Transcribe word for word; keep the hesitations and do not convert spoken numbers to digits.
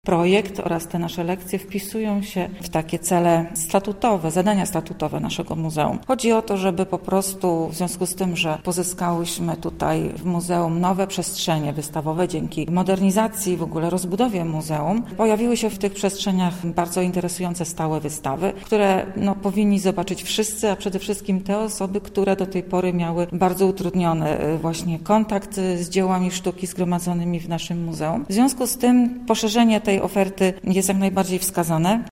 Projekt oraz te nasze lekcje wpisują się w takie cele statutowe, zadania statutowe naszego muzeum. Chodzi o to, żeby po prostu w związku z tym, że pozyskałyśmy tutaj w muzeum nowe przestrzenie wystawowe dzięki modernizacji, w ogóle rozbudowie muzeum, pojawiły się w tych przestrzeniach bardzo interesujące stałe wystawy, które no, powinni zobaczyć wszyscy, a przede wszystkim te osoby, które do tej pory miały bardzo utrudniony właśnie kontakt z dziełami sztuki zgromadzonymi w naszym muzeum. W związku z tym poszerzenie tej oferty jest jak najbardziej wskazane.